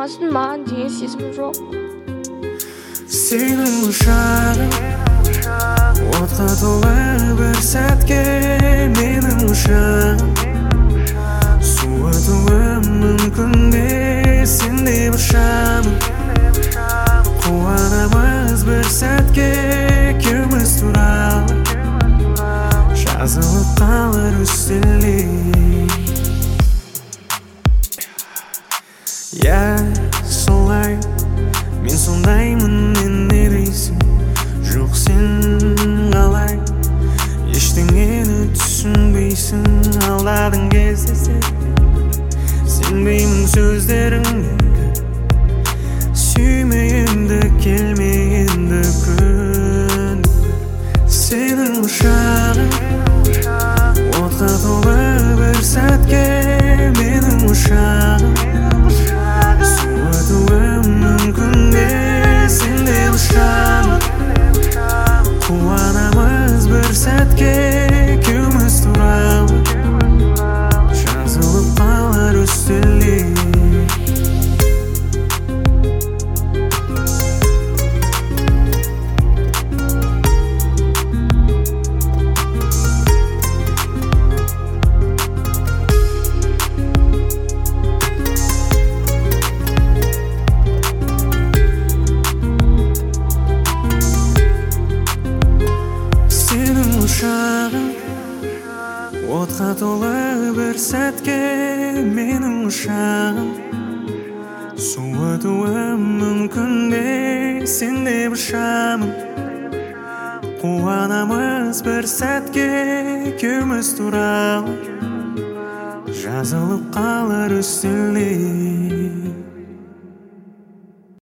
болмасын, маған деген сезім жоқ. Сенің құшағың отқа толы бір сәтке, менің құшағым суытуы мүмкін бе, сенде бір шамым. Қуанамыз бір сәтке, екеуміз туралы жазылып қалар үстелде. Солай, мен сондаймын, мен не дейсің? Жоқ, сен қалай ештеңені түсінбейсің? Алдадың кезде сенбеймін сөздеріңе, сүймейінді келмейінді күн. Сенің құшағың отқа толы бір сәтке, менің құшағым суытуы мүмкін бе, сенде ұшамын. Қуанамыз бір сәтке, екеуміз туралы жазылып қалар үстелде. Отқа толы бір сәтке, менің құшағым суытуы мүмкін бе, сенде бір шамым. Қуанамыз бір сәтке, екеуміз туралы жазылып қалар үстелде.